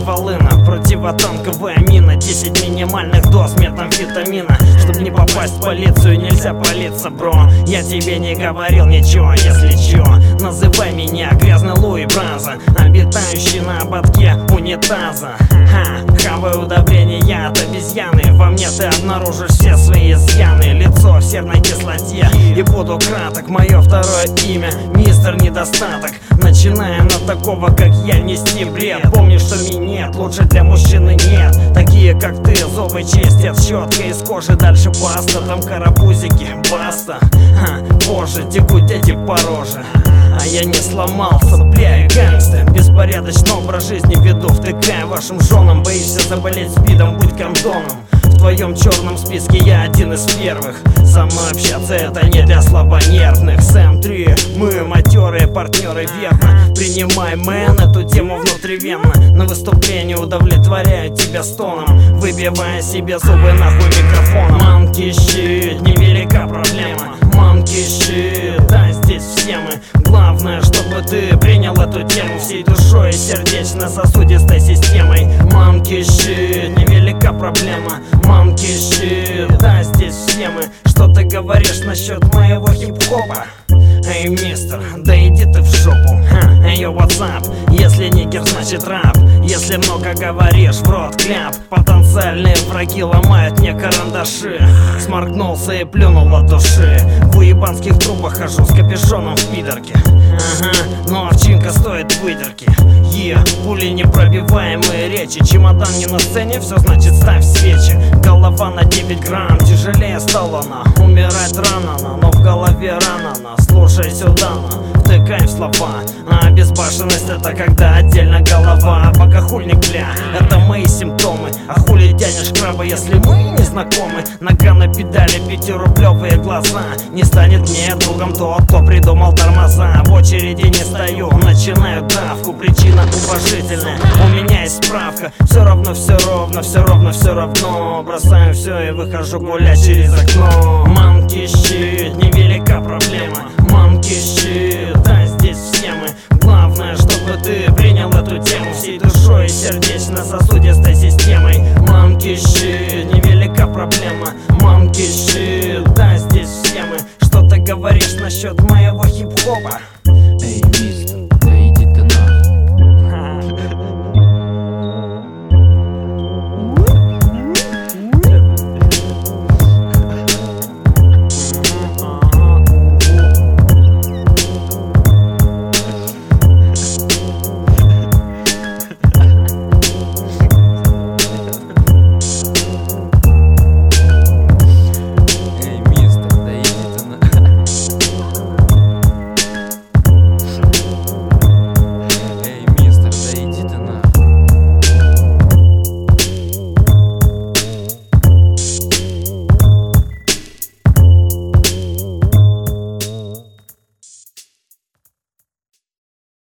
волына, противотанковая мина, 10 минимальных доз метамфетамина. Чтоб не попасть в полицию, нельзя палиться, бро. Я тебе не говорил ничего, если чё. Называй меня грязный Луи Браза, обитающий на ободке унитаза. Хаваю удобрения от обезьяны, во мне ты обнаружишь все свои изъяны. Лицо в серной кислоте, и буду краток, мое второе имя мистер Недостаток. Начиная на такого, как я, нести бред. Помни, что минет лучше для мужчины нет. Такие, как ты, зубы чистят щеткой из кожи. Дальше баста, там карапузики, баста. Позже текут дети по роже, а я не сломался, бля, гангста. Беспорядочный образ жизни веду, втыкая вашим женам. Боишься заболеть спидом, будь кондоном. В твоем черном списке я один из первых. Со мной общаться это не для слабонервных. Сэм 3, мы матерые партнеры, верно. Принимай, мэн, эту тему внутривенно. На выступлении удовлетворяю тебя стоном, выбивая себе зубы нахуй микрофоном. Манки щит, невелика проблема. Манки щит, да, здесь все мы. Главное, чтобы ты принял эту тему всей душой и сердечно-сосудистой системой. Манки щит, невелика проблема. Манки щит, да, здесь все мы. Что ты говоришь насчет моего хип-хопа? Эй, мистер, да иди ты в жопу. Эй, what's up? Если нигер, значит рап. Если много говоришь, в рот кляп. Потенциальные враги ломают мне карандаши. Сморгнулся и плюнул от души. В уебанских трубах хожу с капюшоном в пидорке. Но овчинка стоит выдерки. Пули непробиваемые речи. Чемодан не на сцене, все значит ставь свечи. Голова на 9 грамм, тяжелее стала она. Умирать рано, но в голове рано. Слушай сюда, втыкай в слова. А безбашенность это когда отдельно голова. Богохульник, бля, это мои симптомы. А хули тянешь краба, если мы не знакомы? Нога на педали, 5-рублевые глаза. Не станет мне другом тот, кто придумал тормоза. В очереди не стою, начинаю давку. Причина уважительная, у меня есть справка. Все равно, все ровно, все ровно, все равно. Бросаю все и выхожу гулять через окно. Манки щит, невелика проблема. Манки щит, да, здесь все мы. Главное, чтобы ты принял эту тему всей душой и сердечно-сосудистой системой. Манки щит, невелика проблема. Манки щит.